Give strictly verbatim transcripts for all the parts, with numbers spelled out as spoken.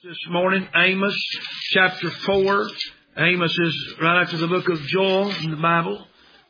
This morning, Amos chapter four. Amos is right after the book of Joel in the Bible.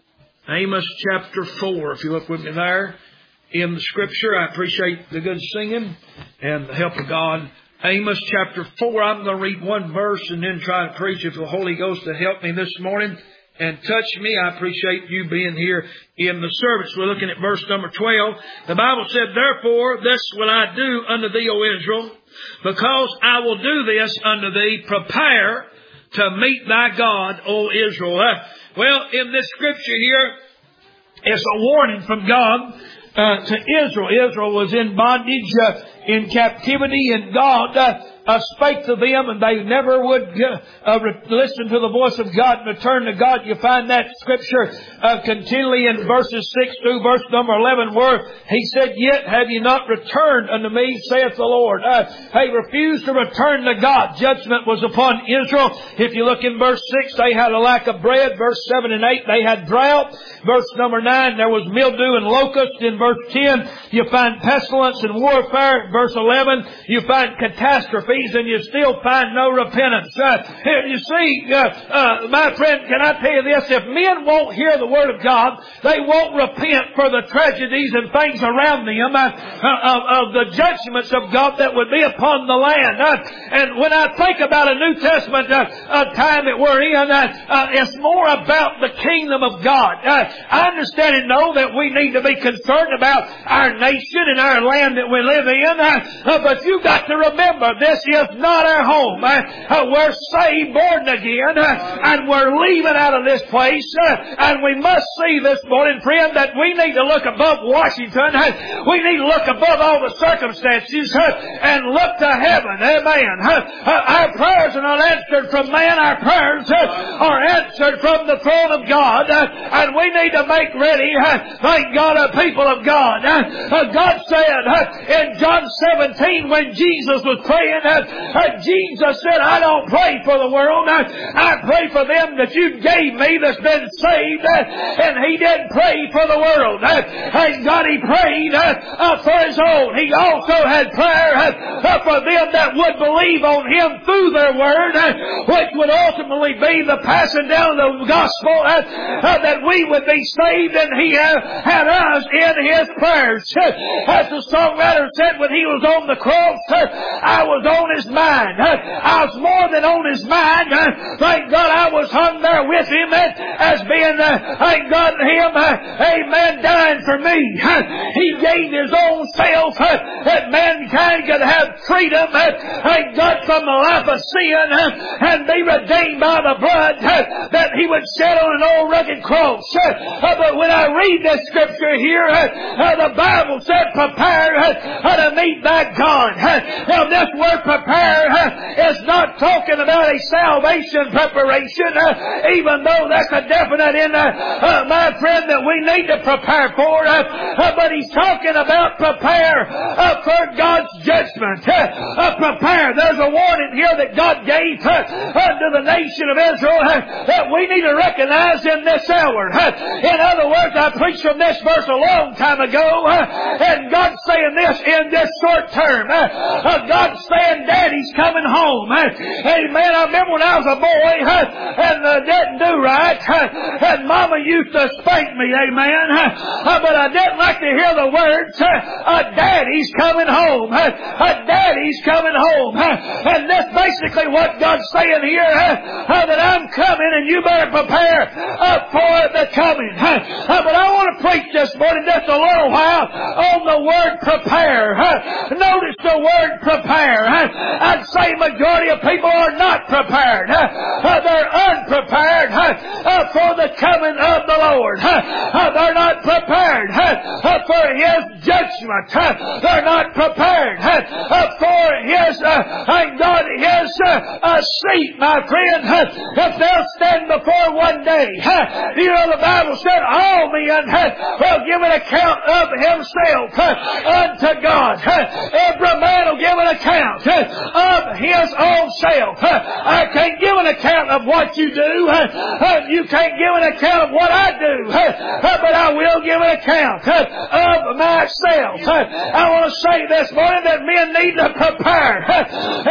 Amos chapter four. If you look with me there in the scripture, I appreciate the good singing and the help of God. Amos chapter four. I'm going to read one verse and then try to preach if the Holy Ghost to help me this morning and touch me. I appreciate you being here in the service. We're looking at verse number twelve. The Bible said, "Therefore this will I do unto thee, O Israel, because I will do this unto thee, prepare to meet thy God, O Israel." Uh, well, in this scripture here, it's a warning from God uh, to Israel. Israel was in bondage, uh, in captivity, and God uh, uh, spake to them, and they never would uh, uh, re- listen to the voice of God and return to God. You find that scripture uh, continually in verses six through verse number eleven, where He said, "Yet have ye not returned unto me, saith the Lord." Uh, they refused to return to God. Judgment was upon Israel. If you look in verse six, they had a lack of bread. Verse seven and eight, they had drought. Verse number nine, there was mildew and locust. In verse ten, you find pestilence and warfare. Verse eleven, you find catastrophes, and you still find no repentance. Uh, you see, uh, uh, my friend, can I tell you this? If men won't hear the Word of God, they won't repent for the tragedies and things around them, uh, uh, of, of the judgments of God that would be upon the land. Uh, and when I think about a New Testament uh, uh, time that we're in, uh, uh, it's more about the kingdom of God. Uh, I understand and know that we need to be concerned about our nation and our land that we live in, uh, uh, but you've got to remember, this is not our home. Uh, uh, we're saved, born again, uh, and we're leaving out of this place, uh, and we must see this morning, friend, that we need to look above Washington. Uh, we need to look above all the circumstances uh, and look to heaven. Amen. Uh, uh, our prayers are not answered from man. Our prayers uh, are answered from the throne of God, uh, and we need to make ready, uh, thank God, a people of God. Uh, uh, God said uh, in John seventeen, when Jesus was praying, uh, uh, Jesus said, "I don't pray for the world. Uh, I pray for them that you gave me that's been saved." Uh, and He didn't pray for the world. Uh, thank God He prayed uh, uh, for His own. He also had prayer uh, uh, for them that would believe on Him through their word, uh, which would ultimately be the passing down of the gospel, uh, uh, that we would be saved, and He uh, had us in His prayers. Uh, as the songwriter said when he was on the cross, uh, I was on His mind. Uh, I was more than on His mind. Uh, thank God I was hung there with Him uh, as being, uh, thank God, Him, uh, amen, dying for me. Uh, he gave His own self uh, that mankind could have freedom, uh, thank God, from the life of sin uh, and be redeemed by the blood uh, that He would shed on an old rugged cross. Uh, uh, but when I read this scripture here, uh, uh, the Bible said, "Prepare uh, to meet thy God." Uh, now this word "prepare" uh, is not talking about a salvation preparation, uh, even though that's a definite in, uh, uh, my friend, that we need to prepare for. Uh, uh, but He's talking about prepare uh, for God's judgment. Uh, uh, prepare. There's a warning here that God gave uh, unto the nation of Israel uh, that we need to recognize in this hour. Uh, in other words, I preached from this verse a long time ago, uh, and God's saying this in this short term. Uh, uh, God's saying, "Daddy's coming home." Uh, amen. I remember when I was a boy uh, and uh, didn't do right, uh, and Mama used to spank me, amen. Uh, but I didn't like to hear the words, uh, uh, "Daddy's coming home." Uh, uh, Daddy's coming home. Uh, and that's basically what God's saying here, uh, uh, that I'm coming and you better prepare uh, for the coming. Uh, uh, but I want to preach this morning just a little while on the word "prepare." Uh, notice the word "prepare." Uh, I'd say majority of people are not prepared. Uh, uh, they're unprepared uh, uh, for the coming of the Lord. Uh, uh, they're not prepared uh, uh, for His judgment. Uh, they're not prepared uh, uh, for His, uh, thank God, His uh, uh, seat, my friend. Uh, if they'll stand before one day, uh, you know, the Bible said all men uh, will give an account of himself uh, unto God. Uh, every man will give an account uh, of his own self. Uh, I can't give an account of what you do. Uh, uh, you can't give an account of what I do. Uh, uh, but I will give an account uh, of myself. Uh, I want to say this morning that men need to prepare. Uh, don't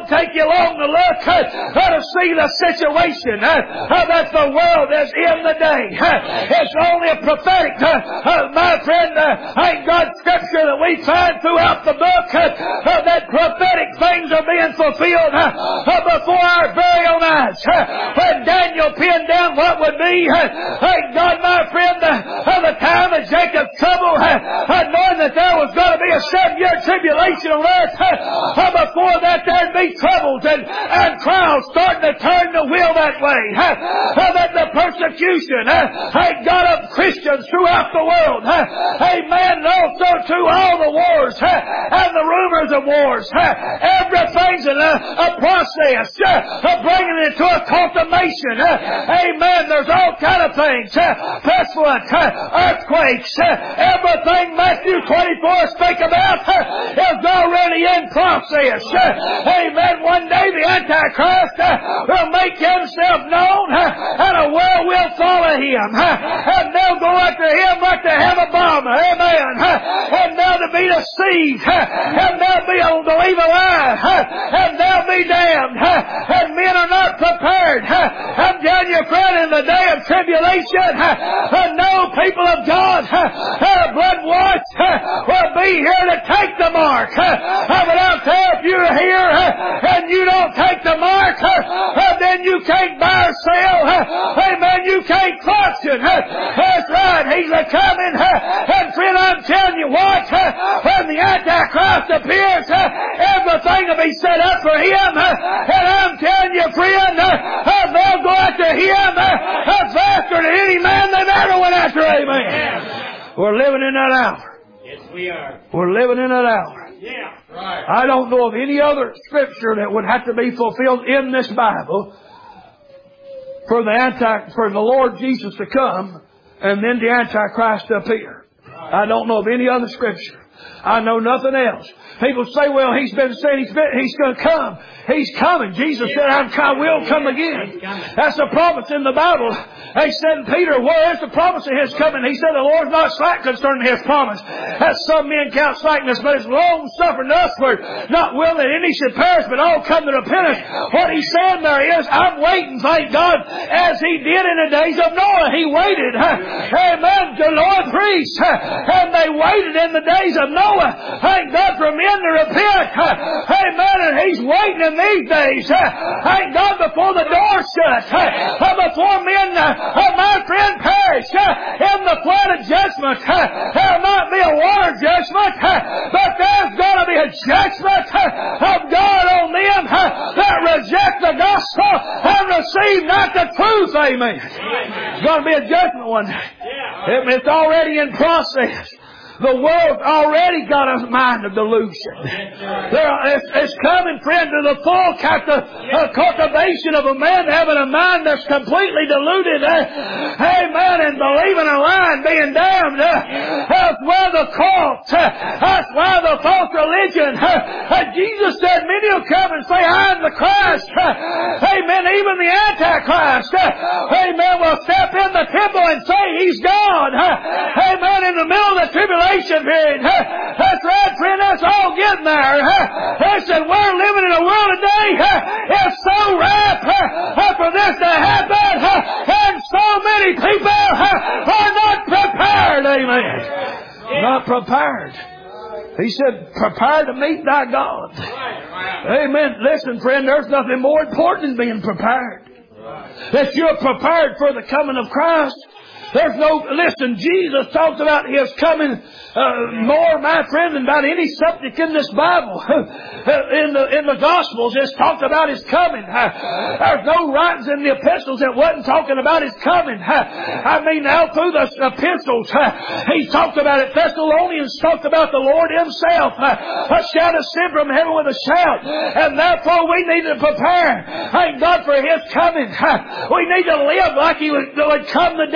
don't take you long to look uh, to see the situation uh, uh, that the world is in today. Uh, it's only a prophetic, uh, uh, my friend, uh, ain't God Scripture that we find throughout the book uh, uh, that prophetic things are being fulfilled uh, uh, before our very own eyes. Uh, when Daniel pinned down what would be, uh, thank God, my friend, uh, uh, the time of Jacob's trouble, uh, uh, knowing that there was going to be a seven-year tribulation on earth, uh, uh, before that there'd be troubles and, and trials starting to turn the wheel that way. Uh, uh, that the persecution, uh, thank God, of Christians throughout the world, uh, amen, and also to all the wars uh, and the rumors of wars. Uh, everything's in a, a process uh, of bringing it to a consummation. Uh, amen. There's all kind of things. Uh, pestilence, uh, earthquakes, uh, everything Matthew twenty-four speak about uh, is already in process. Uh, amen. One day the Antichrist uh, will make himself known uh, and a world will follow him. Uh, and they'll go after him like they have Obama. Amen. Uh, and they'll be deceived. Uh, and they'll be able to believe a lie. Uh, and they'll be damned. Uh, and men are not prepared. Uh, I'm telling you, friend, in the day of tribulation, uh, no people of God, uh, blood washed, uh, will be here to take the mark. Uh, but I'll tell you, if you're here uh, and you don't take the mark, uh, uh, then you can't buy or sell. Uh, amen. You can't function. Uh, that's right. He's a coming. Uh, and friend, I'm telling you what, uh, when the Antichrist appears, uh, everything will be set up for him. Uh, and I'm telling you, friend, uh, uh, they'll go after him uh, uh, faster than any man they've ever went after. Amen. Yeah. We're living in that hour. Yes, we are. We're living in that hour. Yeah, right. I don't know of any other Scripture that would have to be fulfilled in this Bible for the anti, for the Lord Jesus to come and then the Antichrist to appear. I don't know of any other Scripture. I know nothing else. People say, well, he's been saying he's, been, he's going to come. He's coming. Jesus said, I'm, I will come again. That's the promise in the Bible. They said, Peter, where is the promise of his coming? He said, the Lord's not slack concerning his promise, as some men count slackness, but it's long suffering to usward, not willing that any should perish, but all come to repentance. What he's saying there is, I'm waiting, thank God, as he did in the days of Noah. He waited. Amen. The Lord preached. And they waited in the days of Noah. Thank God for men to repent. Amen. And he's waiting in these days. Thank God before the door shuts. Before men, my friend, perish in the flood of judgment. There'll not be a water judgment, but there's going to be a judgment of God on them that reject the gospel and receive not the truth. Amen. There's going to be a judgment one day. It's already in process. The world's already got a mind of delusion. There, it's, it's coming, friend, to the full capti- uh, cultivation of a man having a mind that's completely deluded. Uh, amen. And believing a lie and being damned. Uh, that's why the cult. Uh, that's why the false religion. Uh, uh, Jesus said, many will come and say, I am the Christ. Uh, amen. Even the Antichrist. Uh, amen. Will step in the temple and say he's God. Uh, amen. In the middle of the tribulation period. That's right, friend. That's all getting there. Listen, we're living in a world today. It's so ripe for this to happen. And so many people are not prepared. Amen. Not prepared. He said, prepare to meet thy God. Amen. Listen, friend, there's nothing more important than being prepared. That you're prepared for the coming of Christ. There's no, listen, Jesus talks about His coming uh, more, my friend, than about any subject in this Bible. in the in the Gospels, it's talked about His coming. Uh, there's no writings in the epistles that wasn't talking about His coming. Uh, I mean, now through the epistles, uh, He talked about it. Thessalonians talked about the Lord Himself. Uh, a shout ascend from heaven with a shout. And therefore we need to prepare, thank God, for His coming. Uh, we need to live like He would, would come today.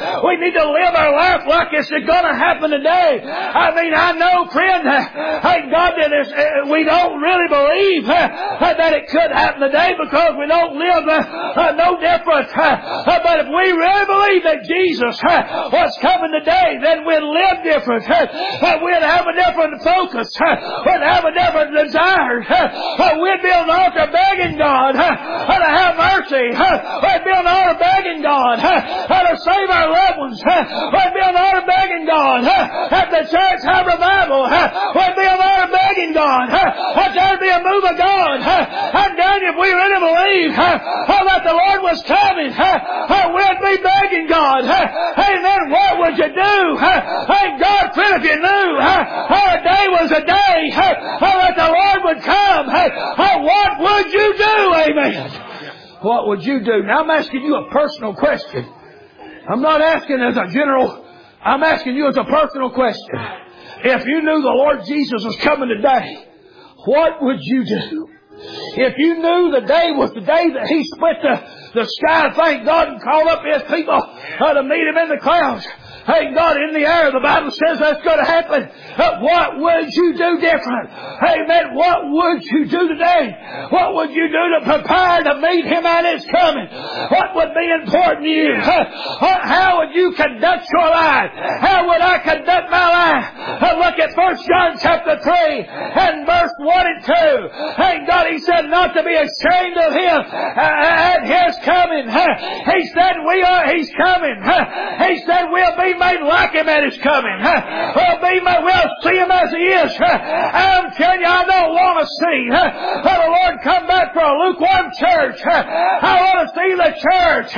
We need to live our life like it's going to happen today. I mean, I know, friend, thank God that it's, we don't really believe that it could happen today because we don't live no different. But if we really believe that Jesus was coming today, then we'd live different. We'd have a different focus. We'd have a different desire. We'd be on the altar begging God to have mercy. We'd be on the altar begging God to save our loved ones. We'd be on the altar begging God that the church have revival. We'd be on the altar begging God that there be a move of God. I'm telling you, if we really believe that the Lord was coming, we'd be begging God. Amen. What would you do? Thank God, friend, if you knew how a day was a day that the Lord would come, what would you do? Amen. What would you do? Now I'm asking you a personal question. I'm not asking as a general. I'm asking you as a personal question. If you knew the Lord Jesus was coming today, what would you do? If you knew the day was the day that He split the, the sky, thank God, and called up His people uh, to meet Him in the clouds. Thank God, in the air, the Bible says that's going to happen. Uh, what would you do different? Amen. What would you do today? What would you do to prepare to meet Him at His coming? What would be important to you? Uh, how would you conduct your life? How would I conduct my life? Uh, look at First John chapter three and verse one and two. Thank God, He said not to be ashamed of Him uh, at His coming. Uh, he said we are. He's coming. Uh, he said we'll be made like Him at His coming. We'll be made, we'll see Him as He is. I'm telling you, I don't want to see the Lord come back for a lukewarm church. I want to see the church.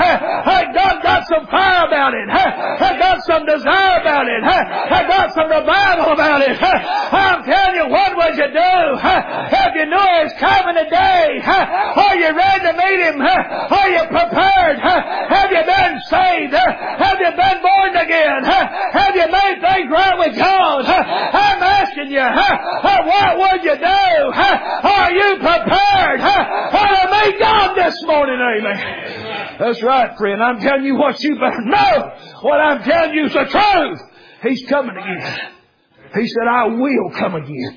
God got some fire about it. I got some desire about it. I got some revival about it. I'm telling you, what would you do if you knew He's coming today? Are you ready to meet Him? Are you prepared? Have you been saved? Have you been born again? Have you made things right with God? I'm asking you, what would you do? Are you prepared to meet God this morning? Amen. That's right, friend. I'm telling you what you better know. What I'm telling you is the truth. He's coming again. He said, I will come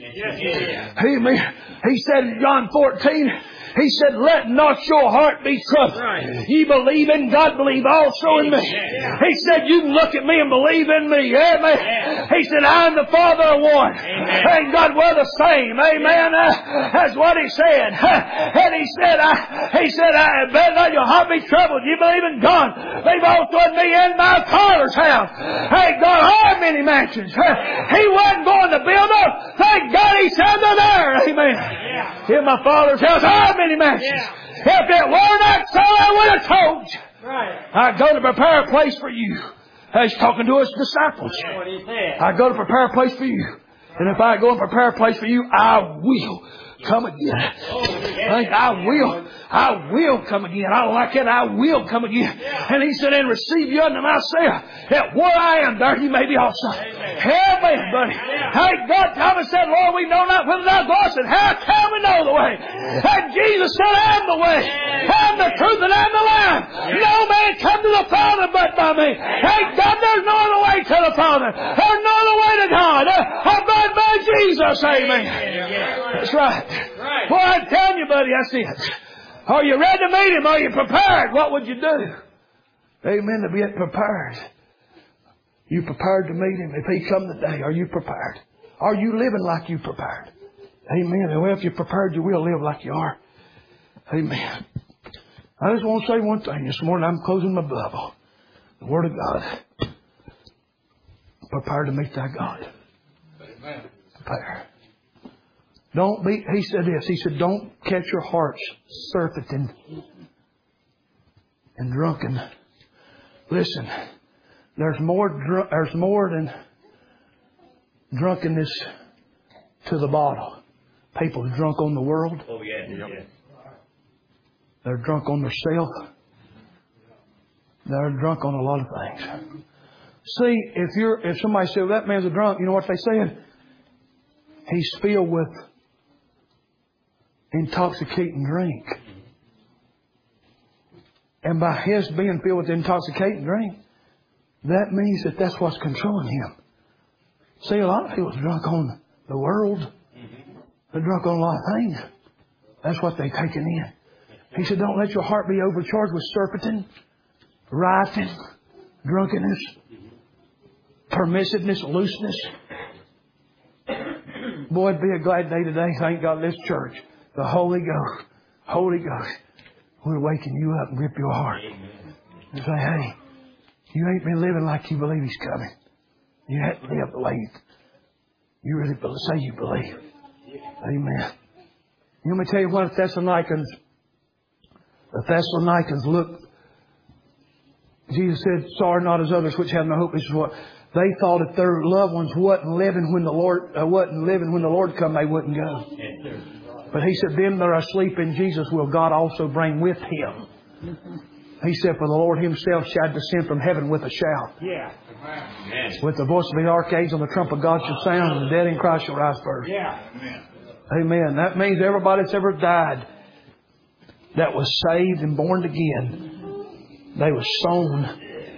again. Amen. He said in John fourteen, He said, let not your heart be troubled. Right. Ye believe in God, believe also in me. Yeah. He said, you can look at me and believe in me. Amen. Yeah. He said, I and the Father are one. Amen. And God, we're the same. Amen. Yeah. Uh, that's what He said. And He said, I, He said, I bet not your heart be troubled. You believe in God. Believe also in me in my Father's house. Hey, God, are many mansions. He wasn't going to build them. Thank God He said they're there. Amen. Yeah. In my Father's house are many mansions. Yeah. If it were not so, I would have told you. Right. I go to prepare a place for you. He's talking to His disciples. That's what He said. I go to prepare a place for you. And if I go and prepare a place for you, I will come again. Oh, I, I will. I will come again. I like it. I will come again. Yeah. And He said, and receive you unto myself, that where I am, there you may be also. Amen, buddy. Yeah. Hey, God, Thomas said, Lord, we know not whether thou goest, and how can we know the way? And Jesus said, I am the way. I am the truth, and I am the life. Yeah. No man come to the Father but by me. Hey, God, there's no other way to the Father. There's no other way to God. Uh, but by Jesus. Amen. Yeah. That's right. Right. Well, I'm telling you, buddy, that's it. Are you ready to meet Him? Are you prepared? What would you do? Amen. To be prepared. You prepared to meet Him? If He come today, are you prepared? Are you living like you prepared? Amen. And well, if you're prepared, you will live like you are. Amen. I just want to say one thing this morning. I'm closing my Bible. The Word of God. Prepare to meet thy God. Amen. Prepare. Don't be, He said this, He said, don't catch your hearts surfeiting and drunken. Listen, there's more, dr- there's more than drunkenness to the bottle. People are drunk on the world. Oh, yeah. yeah. They're drunk on themselves. They're drunk on a lot of things. See, if you're, if somebody says, well, that man's a drunk, you know what they saying? He's filled with intoxicating drink. And by his being filled with intoxicating drink, that means that that's what's controlling him. See, a lot of people are drunk on the world. They're drunk on a lot of things. That's what they've taken in. He said, don't let your heart be overcharged with surfeiting, rioting, drunkenness, permissiveness, looseness. Boy, it'd be a glad day today. Thank God this church, the Holy Ghost, Holy Ghost, will waken you up and grip your heart. And say, hey, you ain't been living like you believe He's coming. You have to live the way you really say you believe. Amen. Let me tell you what the Thessalonians, the Thessalonians looked. Jesus said, sorry not as others which have no hope. This is what they thought. If their loved ones wasn't living when the Lord uh, wasn't living when the Lord come, they wouldn't go. But He said, them that are asleep in Jesus will God also bring with Him. He said, for the Lord Himself shall descend from heaven with a shout. Yeah. With the voice of the archangel and the trump of God shall sound, and the dead in Christ shall rise first. Yeah. Amen. That means everybody that's ever died that was saved and born again, they were sown.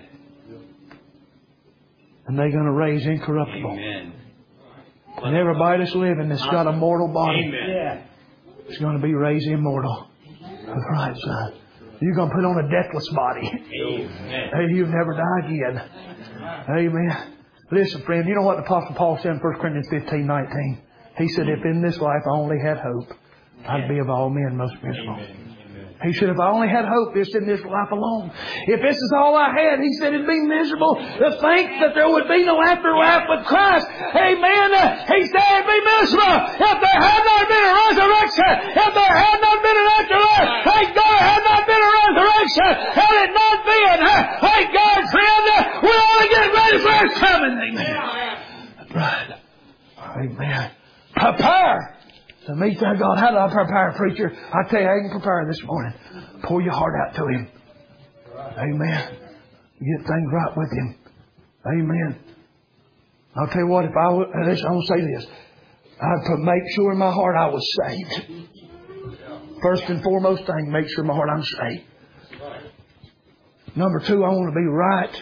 And they're going to raise incorruptible. Amen. And everybody that's living that's got a mortal body Amen. is going to be raised immortal. That's right, son. You're going to put on a deathless body. Amen. Hey, you've never die again. Amen. Listen, friend, you know what the Apostle Paul said in First Corinthians fifteen nineteen? He said, if in this life I only had hope, I'd be of all men most miserable. He said, if I only had hope just in this life alone. If this is all I had, he said, it'd be miserable to think that there would be no afterlife with Christ. Amen. He said it'd be miserable if there had not been a resurrection. If there had not been an afterlife. Thank God there had not been a resurrection. Had it not been, thank God, friend, we ought to get ready for His coming. Amen. That's right. Amen. Prepare. To meet that God. How do I prepare, preacher? I tell you, I can prepare this morning. Pour your heart out to Him. Amen. Get things right with Him. Amen. I'll tell you what, if I would, listen, I want to say this. I'd put, make sure in my heart I was saved. First and foremost thing, make sure in my heart I'm saved. Number two, I want to be right.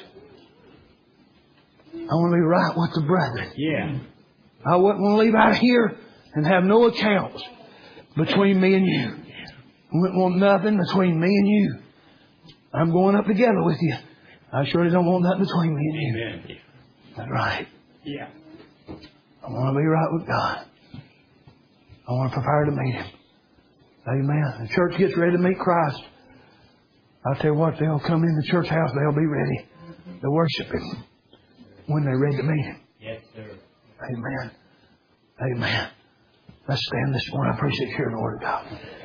I want to be right with the brethren. Yeah. I wouldn't want to leave out here and have no accounts between me and you. I wouldn't want nothing between me and you. I'm going up together with you. I surely don't want nothing between me and you. Amen. That's right. Yeah. I want to be right with God. I want to prepare to meet Him. Amen. The church gets ready to meet Christ. I'll tell you what, they'll come in the church house, they'll be ready to worship Him when they're ready to meet Him. Yes, sir. Amen. Amen. Let's stand this morning. I appreciate hearing the Word of God.